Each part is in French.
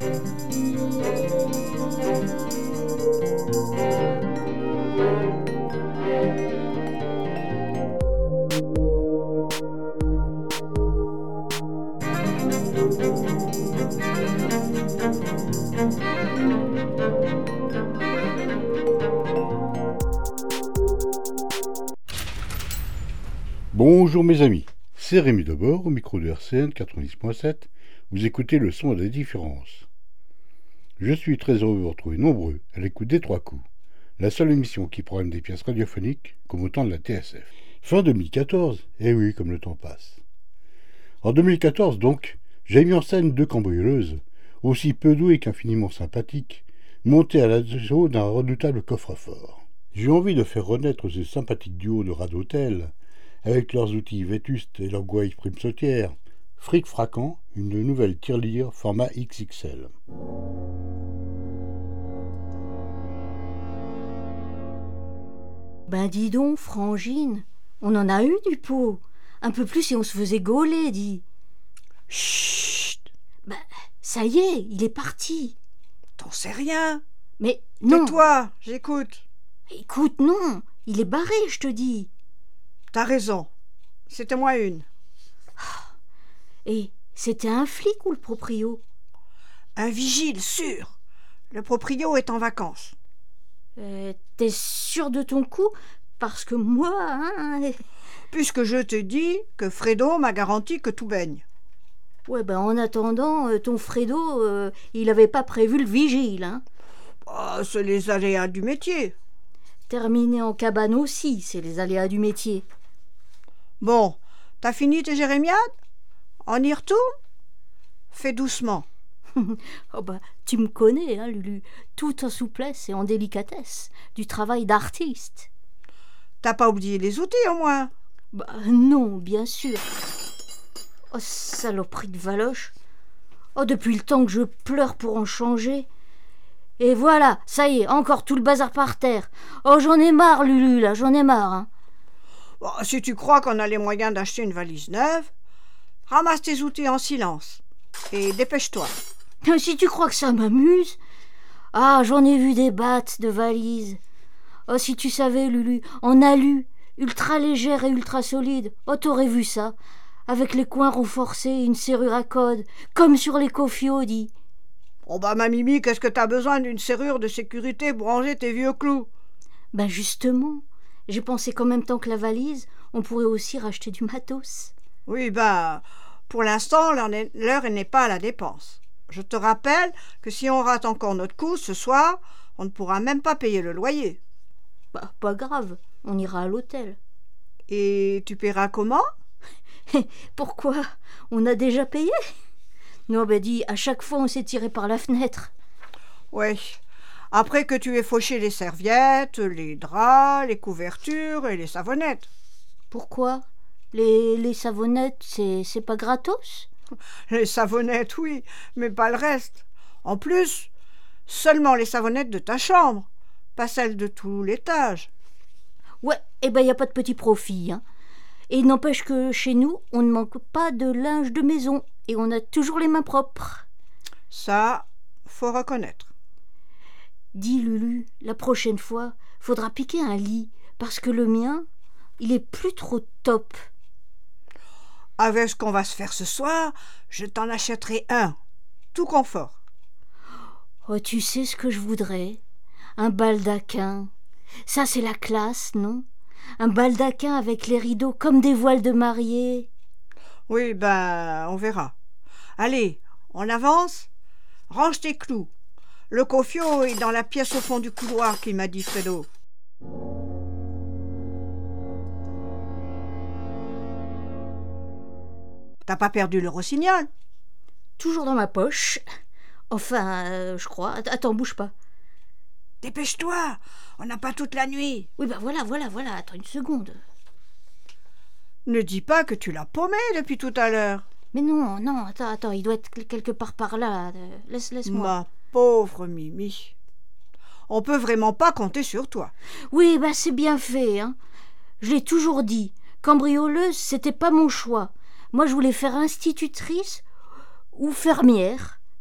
Bonjour mes amis, c'est Rémi Debord au micro de RCN 90.7, vous écoutez le son de la différence. Je suis très heureux de vous retrouver nombreux à l'écoute des 3 coups, la seule émission qui programme des pièces radiophoniques comme au temps de la TSF. Fin 2014, eh oui, comme le temps passe. En 2014 donc, j'ai mis en scène 2 cambrioleuses, aussi peu douées qu'infiniment sympathiques, montées à l'assaut d'un redoutable coffre-fort. J'ai eu envie de faire renaître ce sympathique duo de rats d'hôtel, avec leurs outils vétustes et leurs gouailles primes sautières, fric fraquant, une nouvelle tirelire format XXL. Ben dis donc, Frangine, on en a eu du pot. Un peu plus et on se faisait gauler, dis. Chut. Ben, ça y est, il est parti. T'en sais rien. Mais non. Tais-toi, j'écoute. Écoute, non, il est barré, je te dis. T'as raison. C'était moi une. Et c'était un flic ou le proprio? Un vigile, sûr. Le proprio est en vacances. T'es sûr de ton coup? Parce que moi, hein... Puisque je te dis que Fredo m'a garanti que tout baigne. Ouais, ben en attendant, ton Fredo, il avait pas prévu le vigile, hein. Oh, c'est les aléas du métier. Terminer en cabane aussi, c'est les aléas du métier. Bon, t'as fini tes jérémiades? On y retourne? Fais doucement. Oh bah, tu me connais, hein, Lulu, tout en souplesse et en délicatesse, du travail d'artiste. T'as pas oublié les outils au moins? Bah non, bien sûr. Oh, saloperie de valoche. Oh, depuis le temps que je pleure pour en changer. Et voilà, ça y est, encore tout le bazar par terre. Oh, j'en ai marre, Lulu, là, j'en ai marre, hein. Bon, si tu crois qu'on a les moyens d'acheter une valise neuve, ramasse tes outils en silence. Et dépêche-toi. Si tu crois que ça m'amuse. Ah, j'en ai vu des battes de valises. Oh, si tu savais, Lulu, en alu, ultra légère et ultra solide. Oh, t'aurais vu ça. Avec les coins renforcés et une serrure à code, comme sur les Cofio, dit. Oh bah, ma Mimi, qu'est-ce que t'as besoin d'une serrure de sécurité pour ranger tes vieux clous? Ben justement, j'ai pensé qu'en même temps que la valise, on pourrait aussi racheter du matos. Oui, ben, pour l'instant, l'heure n'est pas à la dépense. Je te rappelle que si on rate encore notre coup ce soir, on ne pourra même pas payer le loyer. Bah, pas grave, on ira à l'hôtel. Et tu paieras comment? Pourquoi? On a déjà payé? Non, ben dis, à chaque fois on s'est tiré par la fenêtre. Ouais. Après que tu aies fauché les serviettes, les draps, les couvertures et les savonnettes. Pourquoi? Les savonnettes, c'est pas gratos? Les savonnettes, oui, mais pas le reste. En plus, seulement les savonnettes de ta chambre, pas celles de tout l'étage. Ouais, eh ben y a pas de petit profit, hein. Et il n'empêche que chez nous, on ne manque pas de linge de maison et on a toujours les mains propres. Ça, faut reconnaître. Dis Lulu, la prochaine fois, faudra piquer un lit, parce que le mien, il est plus trop top. Avec ce qu'on va se faire ce soir, je t'en achèterai un, tout confort. Oh, tu sais ce que je voudrais? Un baldaquin. Ça, c'est la classe, non? Un baldaquin avec les rideaux comme des voiles de mariée. Oui, ben, on verra. Allez, on avance? Range tes clous. Le Cofio est dans la pièce au fond du couloir, qu'il m'a dit Fredo. T'as pas perdu le rossignol? Toujours dans ma poche. Enfin, je crois. Attends, bouge pas. Dépêche-toi, on n'a pas toute la nuit. Oui, ben voilà, attends une seconde. Ne dis pas que tu l'as paumé depuis tout à l'heure. Mais non, attends, il doit être quelque part par là. Laisse-moi. Ma pauvre Mimi. On peut vraiment pas compter sur toi. Oui, ben c'est bien fait, hein. Je l'ai toujours dit. Cambrioleuse, c'était pas mon choix. Moi, je voulais faire institutrice ou fermière.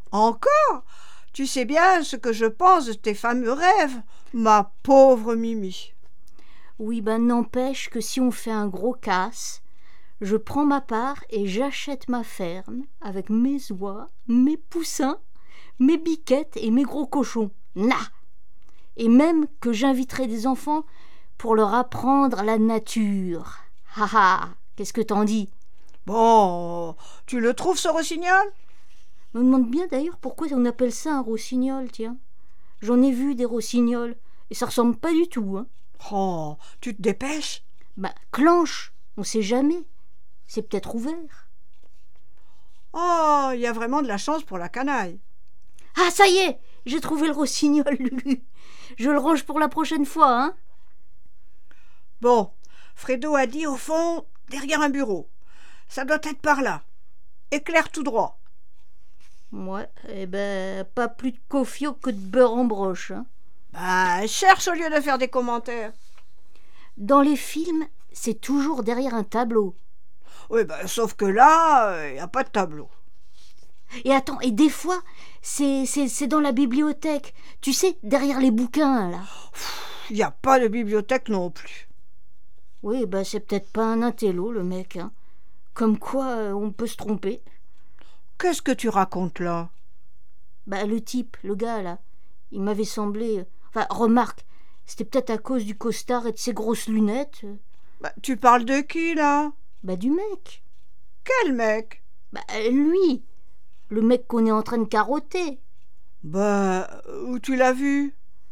Encore? Tu sais bien ce que je pense de tes fameux rêves, ma pauvre Mimi. Oui, ben n'empêche que si on fait un gros casse, je prends ma part et j'achète ma ferme avec mes oies, mes poussins, mes biquettes et mes gros cochons. Na! Et même que j'inviterai des enfants pour leur apprendre la nature. Ha ha! Qu'est-ce que t'en dis? Bon, tu le trouves ce rossignol? Je me demande bien d'ailleurs pourquoi on appelle ça un rossignol, tiens. J'en ai vu des rossignols, et ça ressemble pas du tout, hein. Oh, tu te dépêches? Bah, clenche, on sait jamais. C'est peut-être ouvert. Oh, il y a vraiment de la chance pour la canaille. Ah, ça y est, j'ai trouvé le rossignol, Lulu. Je le range pour la prochaine fois, hein. Bon, Fredo a dit au fond, derrière un bureau. Ça doit être par là. Éclaire tout droit. Ouais, eh ben, pas plus de cofio que de beurre en broche, hein. Bah, cherche au lieu de faire des commentaires. Dans les films, c'est toujours derrière un tableau. Oui, bah, sauf que là, il n'y a pas de tableau. Et attends, et des fois, c'est dans la bibliothèque. Tu sais, derrière les bouquins, là. Il n'y a pas de bibliothèque non plus. Oui, bah c'est peut-être pas un intello, le mec, hein. Comme quoi, on peut se tromper. Qu'est-ce que tu racontes là? Bah le type, le gars, là, il m'avait semblé... Enfin, remarque, c'était peut-être à cause du costard et de ses grosses lunettes. Bah, tu parles de qui là? Bah du mec. Quel mec? Bah lui, le mec qu'on est en train de carotter. Bah, où tu l'as vu?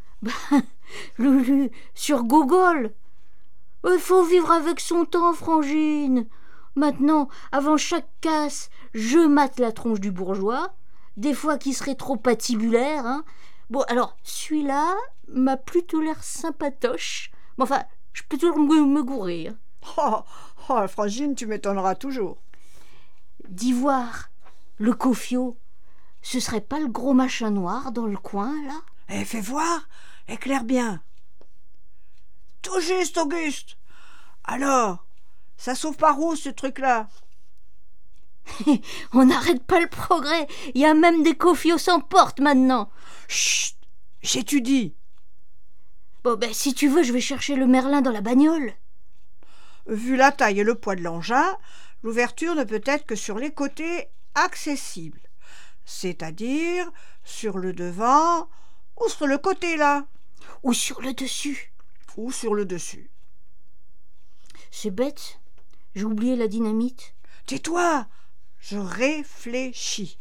Sur Google. Il faut vivre avec son temps, Frangine. Maintenant, avant chaque casse, je mate la tronche du bourgeois, des fois qui serait trop patibulaire, hein. Bon, alors, celui-là m'a plutôt l'air sympatoche. Mais enfin, je peux toujours me gourer, hein. Frangine, tu m'étonneras toujours. D'Ivoire, le cofio, ce serait pas le gros machin noir dans le coin, là? Fais voir, éclaire bien. Tout juste, Auguste. Alors, ça sauve par où, ce truc-là? On n'arrête pas le progrès. Il y a même des cofios sans porte maintenant. Chut, j'étudie. Bon, ben, si tu veux, je vais chercher le merlin dans la bagnole. Vu la taille et le poids de l'engin, l'ouverture ne peut être que sur les côtés accessibles, c'est-à-dire sur le devant ou sur le côté là. Ou sur le dessus. Ou sur le dessus. C'est bête, j'ai oublié la dynamite. Tais-toi, je réfléchis.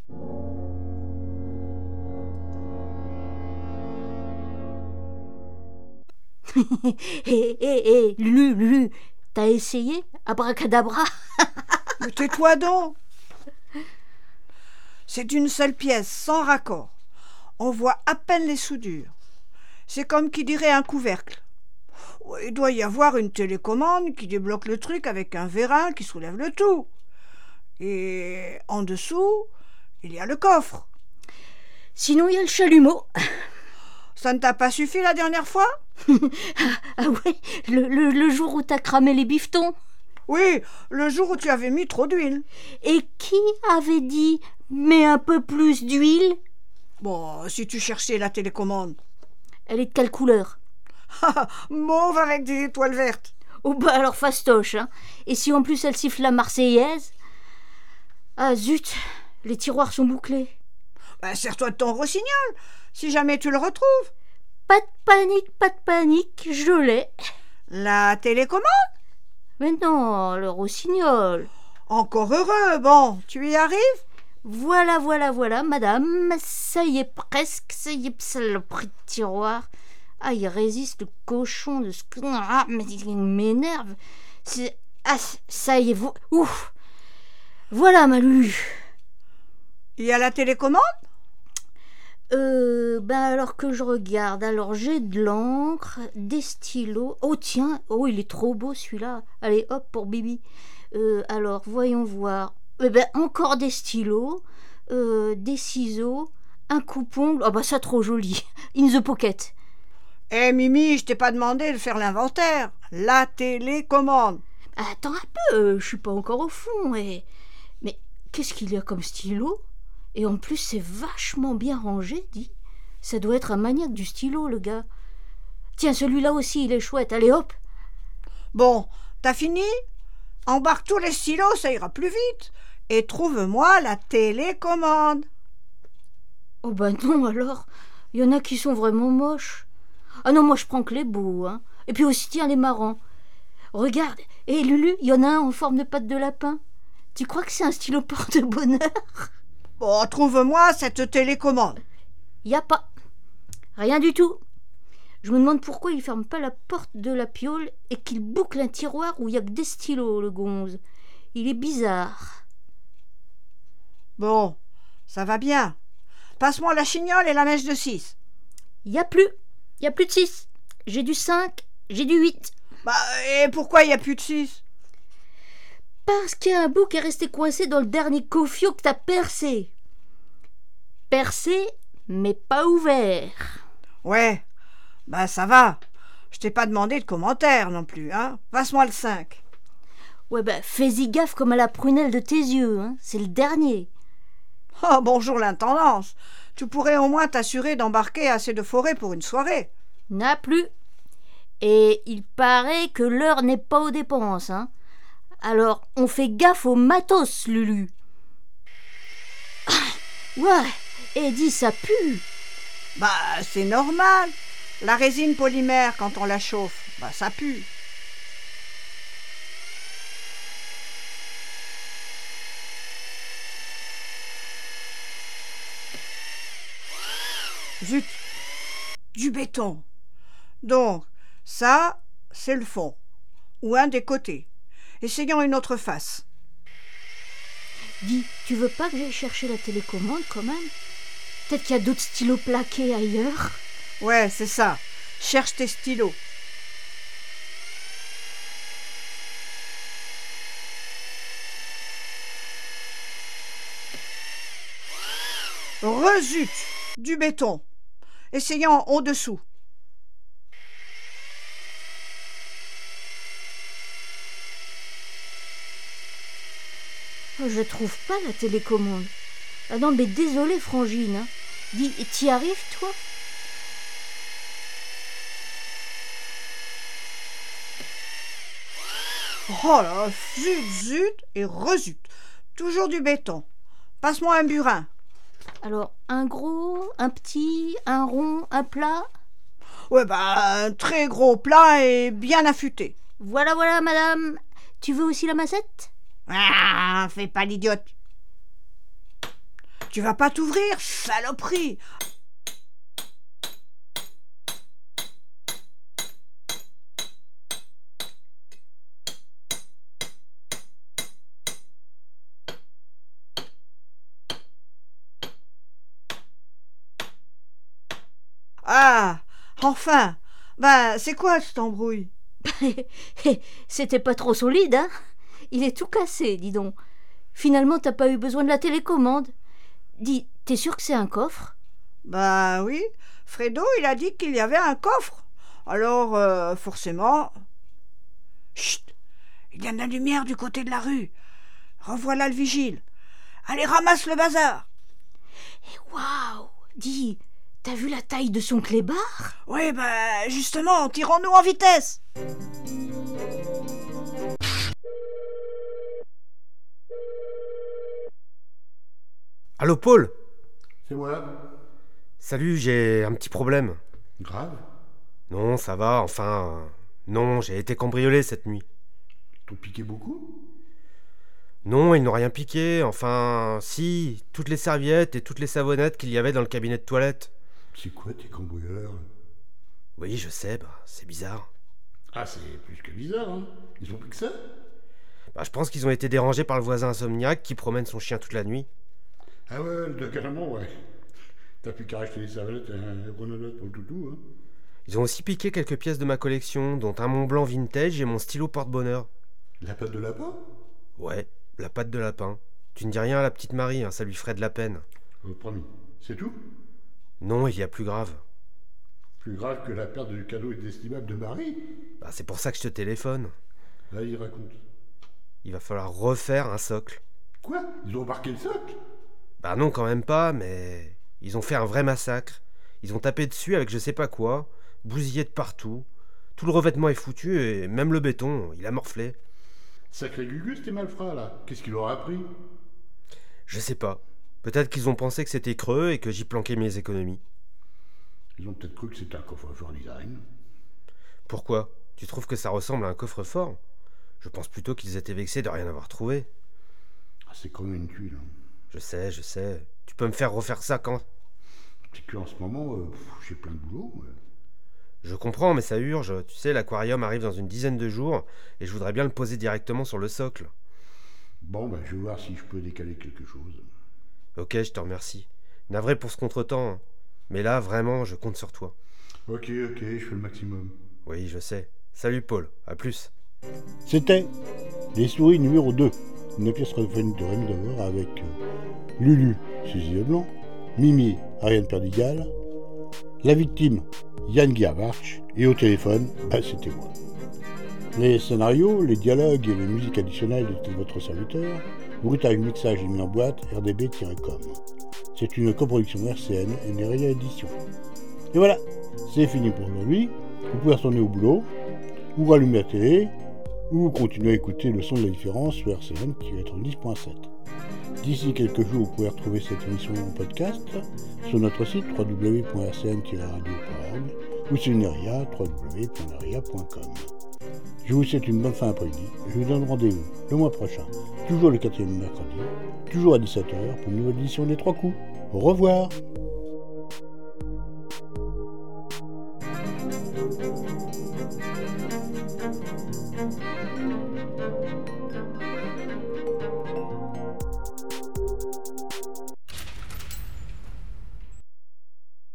Lulu, t'as essayé, abracadabra? Mais tais-toi donc. C'est une seule pièce, sans raccord. On voit à peine les soudures. C'est comme qui dirait un couvercle. Il doit y avoir une télécommande qui débloque le truc avec un vérin qui soulève le tout. Et en dessous, il y a le coffre. Sinon, il y a le chalumeau. Ça ne t'a pas suffi la dernière fois? Ah ouais, le jour où t'as cramé les bifetons. Oui, le jour où tu avais mis trop d'huile. Et qui avait dit « mets un peu plus d'huile » ? Bon, si tu cherchais la télécommande. Elle est de quelle couleur ? Mauve avec des étoiles vertes. Oh bah alors fastoche, hein. Et si en plus elle siffle la Marseillaise ? Ah zut, les tiroirs sont bouclés. Bah, sers-toi de ton rossignol, si jamais tu le retrouves. Pas de panique, je l'ai. La télécommande? Mais non, le rossignol. Encore heureux, bon, tu y arrives? Voilà, madame, ça y est presque, ça y est, saloperie de tiroir. Ah, il résiste, le cochon de ce... Ah, mais il m'énerve. Ah, ça y est, ouf. Voilà, ma Lulu. Il y a la télécommande? Ben alors que je regarde, alors j'ai de l'encre, des stylos. Oh tiens, oh il est trop beau celui-là. Allez hop pour Bibi. Alors voyons voir. Encore des stylos, des ciseaux, un coupe-ongle. Oh bah ça trop joli. In the pocket. Mimi, je t'ai pas demandé de faire l'inventaire. La télécommande. Attends un peu, je suis pas encore au fond. Mais qu'est-ce qu'il y a comme stylo? Et en plus, c'est vachement bien rangé, dis. Ça doit être un maniaque du stylo, le gars. Tiens, celui-là aussi, il est chouette. Allez, hop. Bon, t'as fini? Embarque tous les stylos, ça ira plus vite. Et trouve-moi la télécommande. Oh ben non, alors. Il y en a qui sont vraiment moches. Ah non, moi je prends que les beaux, hein. Et puis aussi, tiens, les marrants. Regarde, et Lulu, il y en a un en forme de patte de lapin. Tu crois que c'est un stylo porte-bonheur? Bon, trouve-moi cette télécommande. Y a pas. Rien du tout. Je me demande pourquoi il ferme pas la porte de la piole et qu'il boucle un tiroir où il y a que des stylos, le gonze. Il est bizarre. Bon, ça va bien. Passe-moi la chignole et la mèche de 6. Y a plus de 6. J'ai du 5, j'ai du 8. Bah, et pourquoi il n'y a plus de 6? Parce qu'il y a un bout qui est resté coincé dans le dernier cofio que t'as percé. Percé, mais pas ouvert. Ouais, bah ça va. Je t'ai pas demandé de commentaire non plus, hein. Passe-moi le 5. Ouais, bah fais-y gaffe comme à la prunelle de tes yeux, hein. C'est le dernier. Oh, bonjour l'intendance. Tu pourrais au moins t'assurer d'embarquer assez de forêt pour une soirée. N'a plus. Et il paraît que l'heure n'est pas aux dépenses, hein. Alors, on fait gaffe au matos, Lulu. Ouais, et dis, ça pue. Bah, c'est normal. La résine polymère, quand on la chauffe, bah ça pue. Zut, du béton. Donc, ça, c'est le fond, ou un des côtés. Essayons une autre face. Dis, tu veux pas que j'aille chercher la télécommande quand même? Peut-être qu'il y a d'autres stylos plaqués ailleurs. Ouais, c'est ça. Cherche tes stylos. Rezut, du béton. Essayons au-dessous. Je trouve pas la télécommande. Ah non, mais désolé, Frangine. Hein. Dis, t'y arrives, toi? Oh là, zut et rezut. Toujours du béton. Passe-moi un burin. Alors, un gros, un petit, un rond, un plat? Ouais, bah, un très gros plat et bien affûté. Voilà, madame. Tu veux aussi la massette? Ah, fais pas l'idiote. Tu vas pas t'ouvrir, saloperie. Ah, enfin. Ben, c'est quoi cette embrouille? C'était pas trop solide, hein? Il est tout cassé, dis donc. Finalement, t'as pas eu besoin de la télécommande. Dis, t'es sûr que c'est un coffre? Ben oui, Fredo, il a dit qu'il y avait un coffre. Alors, forcément... Chut! Il y a de la lumière du côté de la rue. Revoilà le vigile. Allez, ramasse le bazar. Et waouh! Dis, t'as vu la taille de son clébard? Oui, ben, justement, tirons-nous en vitesse. Allô, Paul? C'est moi. Salut, j'ai un petit problème. Grave. Non, ça va, enfin... non, j'ai été cambriolé cette nuit. T'ont piqué beaucoup? Non, ils n'ont rien piqué, enfin... si, toutes les serviettes et toutes les savonnettes qu'il y avait dans le cabinet de toilette. C'est quoi tes cambrioleurs? Oui, je sais, bah, c'est bizarre. Ah, c'est plus que bizarre, hein. Ils ont plus que ça? Bah, je pense qu'ils ont été dérangés par le voisin insomniaque qui promène son chien toute la nuit. Ah ouais, carrément, ouais. T'as plus qu'à racheter les serviettes et un grenouillette pour le toutou, hein. Ils ont aussi piqué quelques pièces de ma collection, dont un Mont Blanc vintage et mon stylo porte-bonheur. La patte de lapin? Ouais, la patte de lapin. Tu ne dis rien à la petite Marie, hein, ça lui ferait de la peine. Promis. C'est tout? Non, il y a plus grave. Plus grave que la perte du cadeau inestimable de Marie? Bah, c'est pour ça que je te téléphone. Là, il raconte. Il va falloir refaire un socle. Quoi? Ils ont embarqué le socle? Bah non, quand même pas, mais ils ont fait un vrai massacre. Ils ont tapé dessus avec je sais pas quoi, bousillé de partout. Tout le revêtement est foutu et même le béton, il a morflé. Sacré Gugus, tes malfrats, là. Qu'est-ce qu'il leur a appris? Je sais pas. Peut-être qu'ils ont pensé que c'était creux et que j'y planquais mes économies. Ils ont peut-être cru que c'était un coffre-fort design. Pourquoi? Tu trouves que ça ressemble à un coffre-fort? Je pense plutôt qu'ils étaient vexés de rien avoir trouvé. Ah, c'est comme une tuile. Hein. Je sais. Tu peux me faire refaire ça quand? C'est qu'en ce moment, j'ai plein de boulot. Je comprends, mais ça urge. Tu sais, l'aquarium arrive dans une dizaine de jours et je voudrais bien le poser directement sur le socle. Bon, je vais voir si je peux décaler quelque chose. Ok, je te remercie. Navré pour ce contretemps, hein. Mais là, vraiment, je compte sur toi. Ok, je fais le maximum. Oui, je sais. Salut Paul, à plus. C'était Les Souris numéro 2, une pièce radiophonique de Rémi Devor avec Lulu, Suzy Leblanc, Mimi, Ariane Perdigal, la victime, Yann Guervarch, et au téléphone, c'était moi. Les scénarios, les dialogues et les musiques additionnelles étaient de votre serviteur, bruitage, mixage et mis en boîte, rdb-com. C'est une coproduction RCN et Neria Édition. Et voilà, c'est fini pour aujourd'hui. Vous pouvez retourner au boulot, ou rallumer la télé, ou continuer à écouter le son de la différence sur RCN qui va être 10.7. D'ici quelques jours, vous pouvez retrouver cette émission en podcast sur notre site www.rcn-radio.org ou sur Neria, www.neria.com. Je vous souhaite une bonne fin d'après-midi et je vous donne rendez-vous le mois prochain, toujours le 4e mercredi, toujours à 17h pour une nouvelle édition des 3 coups. Au revoir!